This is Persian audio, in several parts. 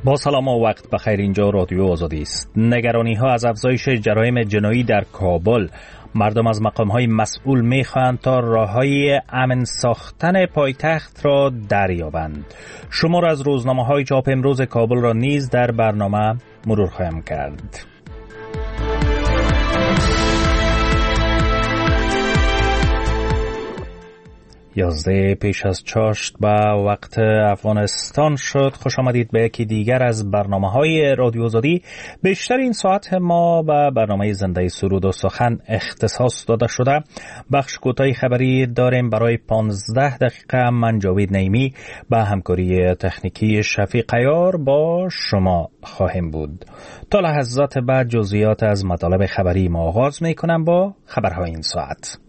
با سلام و وقت بخیر. اینجا رادیو آزادی است. نگرانی ها از افزایش جرایم جنایی در کابل. مردم از مقام های مسئول می خواهند تا راههای امن ساختن پایتخت را دریابند. شمار از روزنامه های چاپ امروز کابل را نیز در برنامه مرور خواهم کرد. 11 پیش از چاشت به وقت افغانستان شد. خوش آمدید به یکی دیگر از برنامه‌های رادیو آزادی. بیشتر این ساعت ما به برنامه زنده سرود و سخن اختصاص داده شده. بخش کوتاهی خبری داریم برای 15 دقیقه. من جاوید نعیمی با همکاری تکنیکی شفیق عیار با شما خواهیم بود. تا لحظات بعد جزئیات از مطالب خبری ما آغاز می‌کنم با خبرهای این ساعت.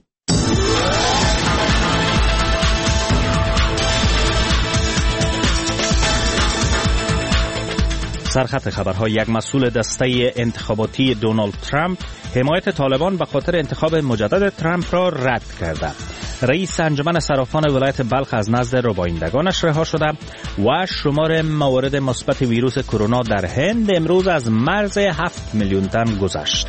سرخط خبرها. یک مسئول دسته انتخاباتی دونالد ترامپ حمایت طالبان به خاطر انتخاب مجدد ترامپ را رد کرده. رئیس انجمن صرافان ولایت بلخ از نزد ربایندگانش رها شده و شمار موارد مثبت ویروس کرونا در هند امروز از مرز 7 میلیون تن گذشت.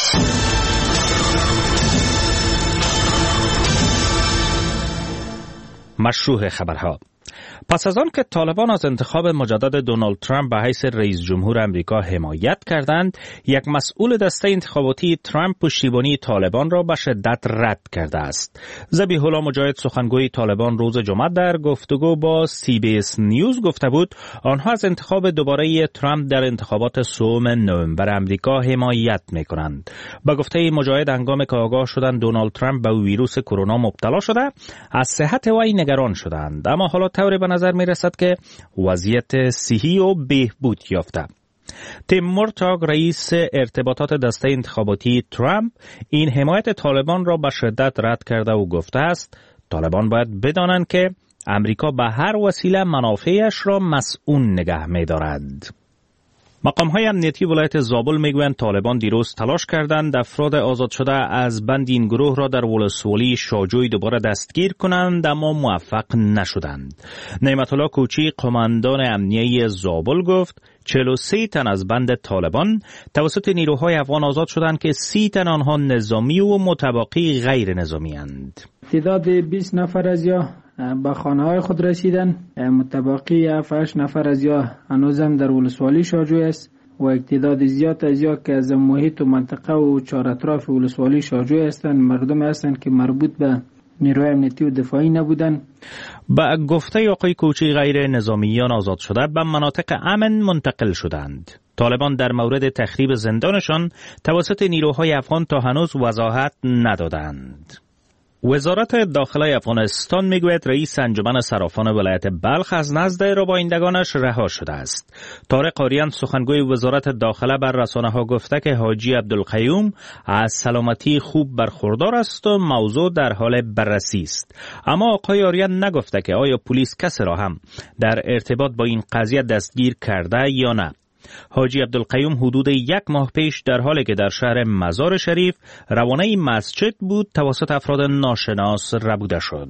مشروع خبرها. پس از آن که طالبان از انتخاب مجدد دونالد ترامپ به حیث رئیس جمهور امریکا حمایت کردند، یک مسئول دسته انتخاباتی ترامپ پشتیبانی طالبان را به شدت رد کرده است. ذبیح الله مجاهد سخنگوی طالبان روز جمعه در گفتگو با CBS نیوز گفته بود آنها از انتخاب دوباره ترامپ در انتخابات سوم نوامبر امریکا حمایت می‌کنند. با گفته مجاهد هنگامی که آگاه شدند دونالد ترامپ به ویروس کرونا مبتلا شده، از صحت وی نگران شدند، اما حالا طوری به نظر می رسد که وضعیت صحی و بهبود یافته. تیم مورتاگ رئیس ارتباطات دسته انتخاباتی ترامپ این حمایت طالبان را به شدت رد کرده و گفته است طالبان باید بدانند که امریکا به هر وسیله منافعش را مسئول نگه می دارد. مقام‌های امنیتی ولایت زابل میگویند طالبان دیروز تلاش کردند افراد آزاد شده از بند این گروه را در ولسوالی شاجوی دوباره دستگیر کنند، اما موفق نشدند. نعمت الله کوچی قماندان امنیتی زابل گفت 43 تن از بند طالبان توسط نیروهای افغان آزاد شدند که 30 تن آنها نظامی و متبقی غیر نظامی اند. تعداد 20 نفر از یا به خانه‌های خود رسیدن، متبقی 7-8 نفر از یا هنوزم در ولسوالی شاجوی است و تعداد زیاد از یا که از محیط و منطقه و چهار اطراف ولسوالی شاجوی هستند مردم هستند که مربوط به نیروی امنیتی و دفاعی نبودند. با گفته آقای کوچی غیر نظامیان آزاد شده به مناطق امن منتقل شدند. طالبان در مورد تخریب زندانشان توسط نیروهای افغان تا هنوز وضاحت ندادند. وزارت داخله افغانستان میگوید رئیس انجمن صرافان ولایت بلخ از نزد ربایندگانش رها شده است. طارق آریان سخنگوی وزارت داخله بر رسانه‌ها گفته که حاجی عبدالقیوم از سلامتی خوب برخوردار است و موضوع در حال بررسی است. اما آقای آریان نگفته که آیا پلیس کسی را هم در ارتباط با این قضیه دستگیر کرده یا نه. حاجی عبدالقیوم حدود 1 ماه پیش در حالی که در شهر مزار شریف روانه مسجد بود توسط افراد ناشناس ربوده شد.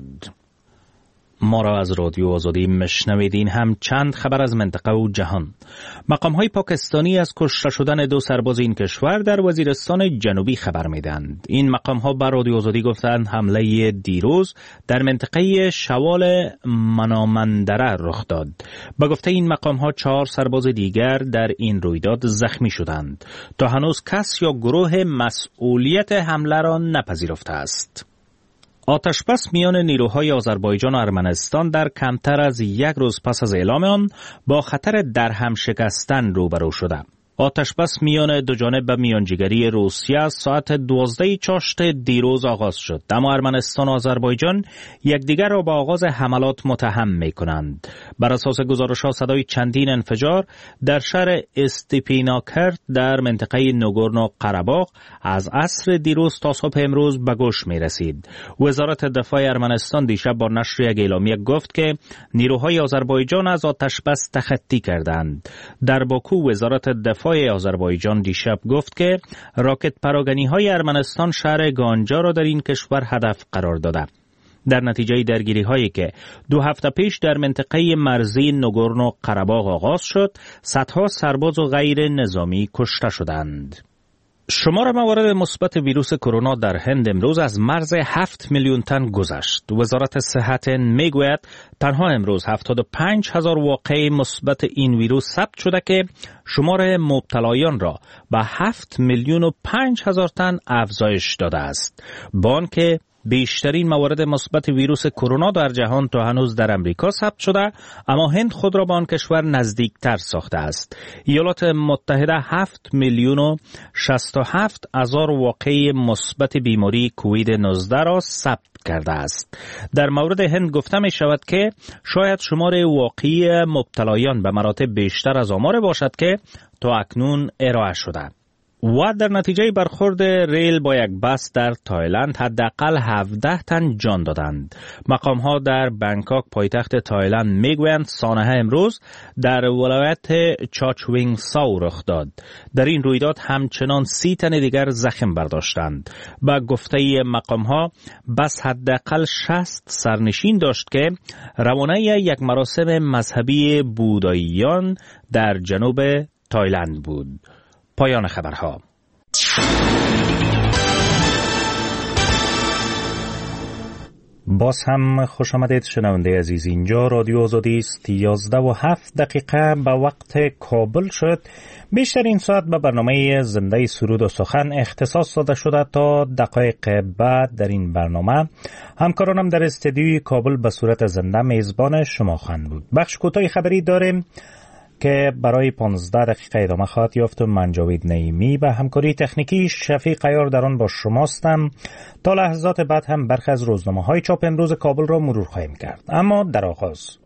ما را از رادیو آزادی مشنویدین. هم چند خبر از منطقه و جهان. مقام‌های پاکستانی از کشته شدن 2 سرباز این کشور در وزیرستان جنوبی خبر میدند. این مقام‌ها بر رادیو آزادی گفتند حمله دیروز در منطقه شوال منامندره رخ داد. با گفته این مقام‌ها 4 سرباز دیگر در این رویداد زخمی شدند. تا هنوز کس یا گروه مسئولیت حمله را نپذیرفته است. آتشبس میان نیروهای آذربایجان و ارمنستان در کمتر از 1 روز پس از اعلام آن با خطر درهم شکستن روبرو شده. آتشبس میان دو جانب به میانجیگری روسیه از ساعت 12 چاشت دیروز آغاز شد، اما ارمنستان و آذربایجان یکدیگر را به آغاز حملات متهم می‌کنند. بر اساس گزارش‌ها صدای چندین انفجار در شهر استپیناکرت در منطقه نگورنو قره‌باغ از عصر دیروز تا صبح امروز به گوش می‌رسید. وزارت دفاع ارمنستان دیشب با نشر یک اعلامیه گفت که نیروهای آذربایجان از آتشبس تخطی کردند. در باکو وزارت دفاع آذربایجان دیشب گفت که راکت پراگنی‌های ارمنستان شهر گانجا را در این کشور هدف قرار داده. در نتیجه درگیری هایی که 2 هفته پیش در منطقه مرزی نگورنو قره‌باغ آغاز شد، صدها سرباز و غیر نظامی کشته شدند. شمار موارد مثبت ویروس کرونا در هند امروز از مرز 7 میلیون تن گذشت. وزارت صحت میگوید تنها امروز 75,000 واقعه مثبت این ویروس ثبت شده که شمار مبتلایان را به 7 میلیون و 5,000 تن افزایش داده است. با آنکه بیشترین موارد مثبت ویروس کرونا در جهان تا هنوز در امریکا ثبت شده، اما هند خود را به آن کشور نزدیکتر ساخته است. ایالات متحده 7 میلیون و 67 هزار واقعه مثبت بیماری کووید 19 را ثبت کرده است. در مورد هند گفته می شود که شاید شمار واقعی مبتلایان به مراتب بیشتر از آمار باشد که تا اکنون ارائه شده. و در نتیجه برخورد ریل با یک بس در تایلند حداقل 17 تن جان دادند. مقام‌ها در بانکوک پایتخت تایلند میگویند سانحه امروز در ولایت چاچوینگساو رخ داد. در این رویداد همچنان 30 تن دیگر زخم برداشتند. با گفته مقام‌ها بس حداقل 60 سرنشین داشت که روانه یک مراسم مذهبی بوداییان در جنوب تایلند بود. پایان خبرها. باز هم خوش آمدید شنونده عزیز. اینجا رادیو آزادی است. 11:07 به وقت کابل شد. بیشتر این ساعت به برنامه زنده سرود و سخن اختصاص داده شده. تا دقایق بعد در این برنامه همکارانم در استودیوی کابل به صورت زنده میزبان شما خواهند بود. بخش کوتاه خبری داریم که برای 15 دقیقه ادامه خواهد یافت. من جاوید نعیمی و همکاری تکنیکی شفیق عیار در آن با شماستم. تا لحظات بعد هم برخی از روزنامه‌های چاپ امروز کابل را مرور خواهیم کرد. اما در آغاز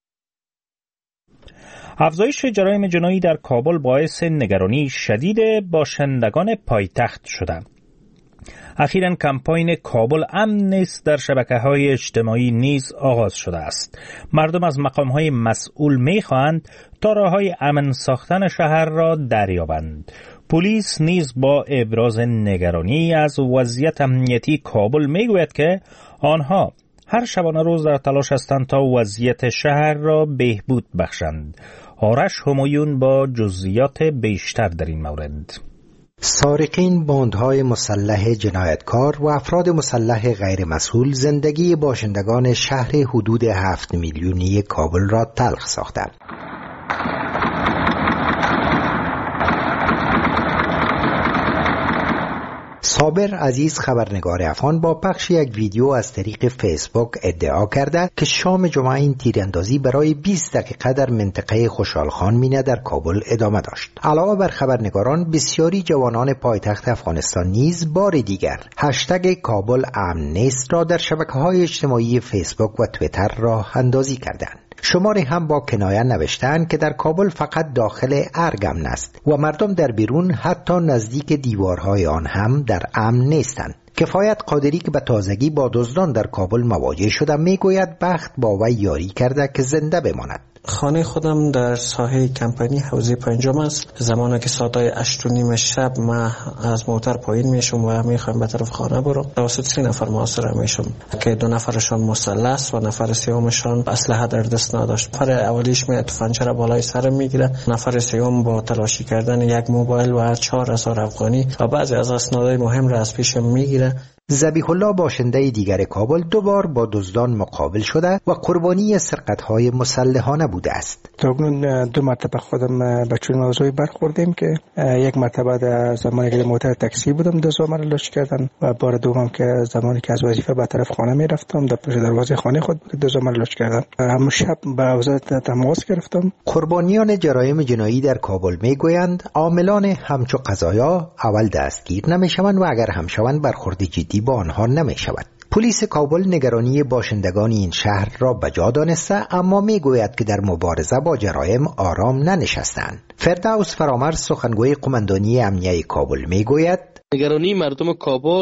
افزایش جرایم جنایی در کابل باعث نگرانی شدید باشندگان پایتخت شده. اخیراً کمپاین کابل امن نیست در شبکه‌های اجتماعی نیز آغاز شده است. مردم از مقام‌های مسئول می‌خواهند تا راه‌های امن ساختن شهر را دریابند. پلیس نیز با ابراز نگرانی از وضعیت امنیتی کابل می‌گوید که آنها هر شبانه روز در تلاش هستند تا وضعیت شهر را بهبود بخشند. آرش همایون با جزئیات بیشتر در این مورد. سارقین، باندهای مسلح جنایتکار و افراد مسلح غیر مسئول زندگی باشندگان شهر حدود 7 میلیونی کابل را تلخ ساختند. صابر عزیز خبرنگار افغان با پخش یک ویدیو از طریق فیسبوک ادعا کرده که شام جمعه این تیراندازی برای 20 دقیقه در منطقه خوشحالخان مینه در کابل ادامه داشت. علاوه بر خبرنگاران، بسیاری جوانان پایتخت افغانستان نیز بار دیگر هشتگ کابل امن نیست را در شبکه‌های اجتماعی فیسبوک و توییتر راه اندازی کردند. شماری هم با کنایه نوشتند که در کابل فقط داخل ارگ امن است و مردم در بیرون حتی نزدیک دیوارهای آن هم در امن نیستند. کفایت قادری که به تازگی با دزدان در کابل مواجه شده میگوید بخت با وی یاری کرده که زنده بماند. خانه خودم در ساحه کمپانی حوزه پنجم است. زمانی که ساعت 8:30 شب من از موتر پایین میشم و میخوام به طرف خانه برم، توسط 3 نفر محاصره میشم که 2 نفرشان مسلح و نفر سومشان اسلحه در دست نداشت. نفر اولیش می تفنگچه را بالای سر میگیره، نفر سوم با تلاشی کردن یک موبایل و 4,000 افغانی و بعضی از اسنادهای مهم را از پیشم میگیره. ذبیح الله باشنده دیگر کابل 2 بار با دزدان مقابل شده و قربانی سرقت‌های مسلحانه بوده است. تاکنون 2 مرتبه خودم به چون موضوعی برخوردیم که یک مرتبه در زمانی که موتر تاکسی بودم دزدا مرا لوچ کردن و بار دوم که زمانی که از وظیفه به طرف خانه میرفتم در پشت دروازه خانه خود بود دزدا مرا لوچ کردن. همون شب به وزارت تماس گرفتم. قربانیان جرایم جنایی در کابل میگویند عاملان همچو قضایا اول دستگیر نمیشوند و اگر هم شوند برخورد جدی با آنها نمی شود. پلیس کابل نگرانی باشندگان این شهر را بجا دانسته، اما می گوید که در مبارزه با جرایم آرام ننشستند. فردوس فرامرز سخنگوی قماندانی امنیه کابل می گوید نگرانی مردم کابل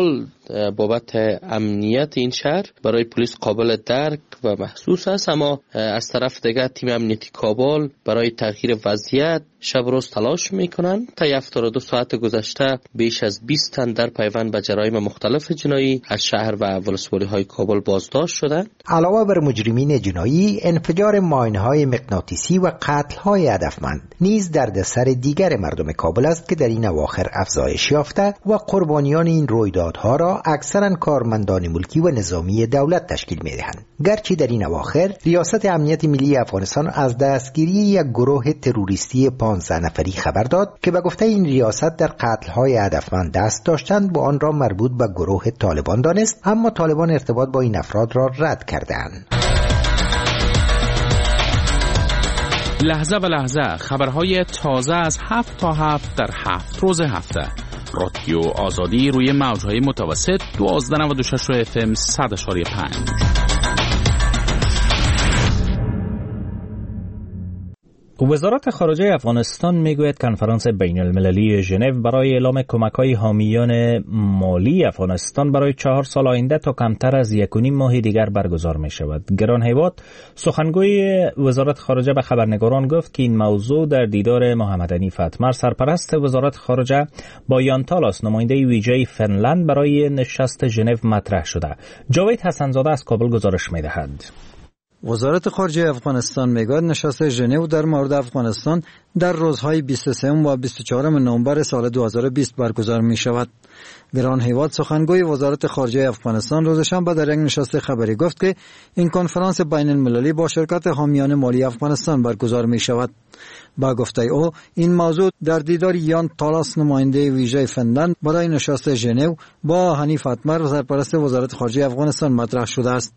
بابت امنیت این شهر برای پلیس قابل درک و محسوس است، اما از طرف دیگر تیم امنیتی کابل برای تغییر وضعیت شب روز تلاش میکنن. تا 72 ساعت گذشته بیش از 20 تن در پیوند به جرایم مختلف جنایی از شهر و ولسوالی های کابل بازداشت شدند. علاوه بر مجرمین جنایی، انفجار ماین‌های مغناطیسی و قتل‌های هدفمند نیز دردسر دیگر مردم کابل است که در این اواخر افزایش یافته و قربانیان این رویدادها را اکثرا کارمندان ملکی و نظامی دولت تشکیل می‌دهند. گرچه در این اواخر ریاست امنیت ملی افغانستان از دستگیری یک گروه تروریستی 15 نفری خبر داد که به گفته این ریاست در قتل‌های هدفمند دست داشتند و آن را مربوط به گروه طالبان دانست، اما طالبان ارتباط با این افراد را رد کردند. لحظه به لحظه خبرهای تازه از 7 تا 7 در 7 روز هفته. رادیو آزادی روی موج‌های متوسط 1296 FM 100.5. وزارت خارجه افغانستان میگوید کنفرانس بین المللی ژنو برای اعلام کمک‌های حامیان مالی افغانستان برای 4 سال آینده تا کمتر از 1.5 ماه دیگر برگزار می شود. گران هیواد سخنگوی وزارت خارجه به خبرنگاران گفت که این موضوع در دیدار محمد حنیف اتمر سرپرست وزارت خارجه با یان تالاس نماینده ویژه فنلند برای نشست ژنو مطرح شده. جاوید حسن‌زاده از کابل گزارش می‌دهد. وزارت خارجه افغانستان میگوید نشست ژنو در مورد افغانستان در روزهای 23 و 24 نوامبر سال 2020 برگزار می شود. گران هیواد سخنگوی وزارت خارجه افغانستان روز شنبه در یک نشست خبری گفت که این کنفرانس بین المللی با شرکت حامیان مالی افغانستان برگزار می شود. با گفته او این موضوع در دیدار یان تالاس نماینده ویژه فنلند برای نشست ژنو با حنیف اتمر سرپرست وزارت خارجه افغانستان مطرح شده است.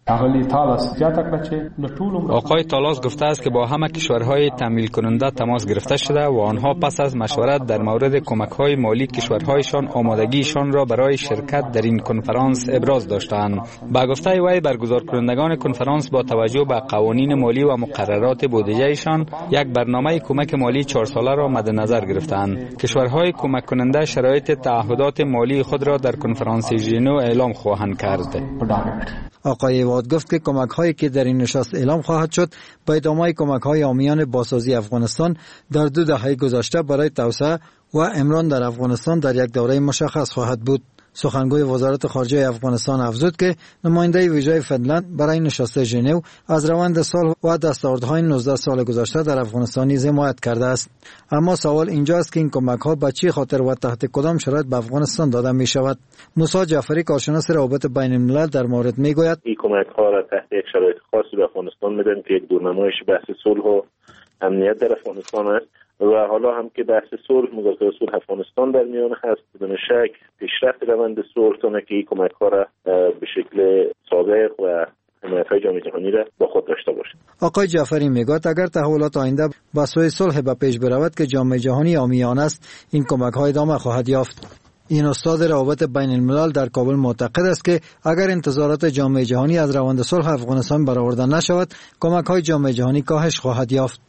آقای تالاس گفته است که با همه کشورهای تمویل کننده تماس گرفته شده و آنها پس از مشورت در مورد کمک‌های مالی کشورهایشان آمادگیشان را برای شرکت در این کنفرانس ابراز داشتند. با گفته وی برگزار کنندگان کنفرانس با توجه به قوانین مالی و مقررات بودجه‌شان یک برنامه کمک مالی 4 ساله را مد نظر گرفتند. کشورهای کمک کننده شرایط تعهدات مالی خود را در کنفرانس ژنو اعلام خواهند کرد. آقای واد گفت که کمک‌هایی که در این نشست اعلام خواهد شد به ادامه کمک‌های حامیان بازسازی افغانستان در 2 دهه گذشته برای توسعه و امران در افغانستان در یک دوره مشخص خواهد بود. سخنگوی وزارت خارجه افغانستان افزود که نماینده ویژه فنلند برای نشست ژنو از روند سال و دستاوردهای 19 سال گذشته در افغانستان نیز حمایت کرده است. اما سوال اینجاست که این کمک‌ها به چه خاطر و تحت کدام شرایط به افغانستان داده می شود؟ موسی جعفری کارشناس روابط بین الملل در مورد می گوید این کمک‌ها را تحت یک شرایط خاصی به افغانستان میدن که یک دورنمایش بحث صلح و امنیت در افغانستان است و حالا هم که بحث صلح مذاکره صلح افغانستان در میان هست، بدون شک پیشرفت روند صلح تونه که این کمک‌ها را به شکل سابق و حمایت‌های جامعه جهانی را با خود داشته باشد. آقای جعفری میگوید اگر تحولات آینده به سوی صلح به پیش برود که جامعه جهانی عامیان است، این کمک‌ها ادامه خواهد یافت. این استاد روابط بین الملل در کابل معتقد است که اگر انتظارات جامعه جهانی از روند صلح افغانستان برآورده نشود، کمک‌های جامعه جهانی کاهش خواهد یافت.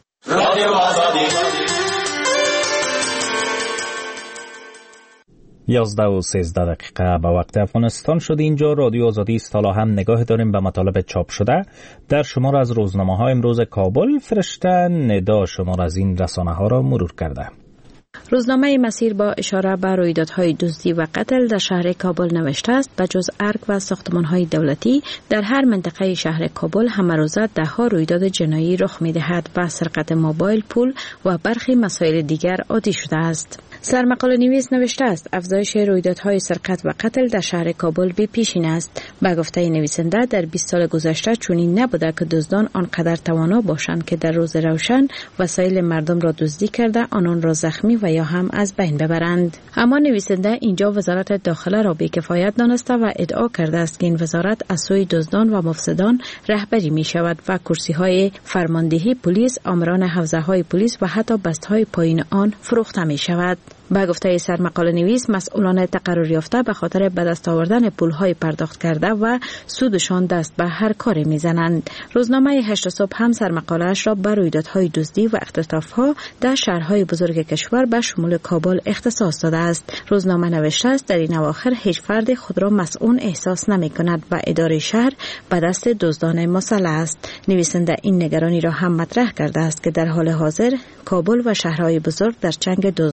11:13 به وقت افغانستان شد. اینجا رادیو آزادی است. حالا هم نگاه داریم به مطالب چاپ شده در شمار از روزنامه‌های امروز کابل. فرشته ندا شمار از این رسانه‌ها را مرور کرده. روزنامه مسیر با اشاره به رویدادهای دزدی و قتل در شهر کابل نوشته است به جز ارگ و ساختمان‌های دولتی در هر منطقه شهر کابل همه روزه ده‌ها رویداد جنایی رخ می‌دهد و سرقت موبایل، پول و برخی مسائل دیگر عادی شده است. سرمقاله نویس نوشته است افزایش رویدادهای سرقت و قتل در شهر کابل بی پیشین است. به گفته نویسنده در 20 سال گذشته چنین نبوده که دزدان آنقدر توانا باشند که در روز روشن وسایل مردم را دزدی کرده آنان را زخمی و یا هم از بین ببرند. اما نویسنده اینجا وزارت داخله را بی‌کفایت دانسته و ادعا کرده است که این وزارت از سوی دزدان و مفسدان رهبری می شود و کرسی‌های فرماندهی پلیس، آمران حوزه‌های پلیس و حتی بست‌های پایین آن فروخته می شود. به گفته سرمقاله نویس، مسئولان تقرر یافته به خاطر به دست آوردن پولهای پرداخت کرده و سودشان دست به هر کاری میزنند. روزنامه 8 صبح هم سرمقاله‌اش را بر رویدادهای دزدی و اختطافها در شهرهای بزرگ کشور به شمول کابل اختصاص داده است. روزنامه نوشته است در این اواخر هیچ فرد خود را مسئول احساس نمی‌کند و اداره شهر به دست دزدان مسلح است. نویسنده این نگرانی را هم مطرح کرده است که در حال حاضر کابل و شهرهای بزرگ در چنگ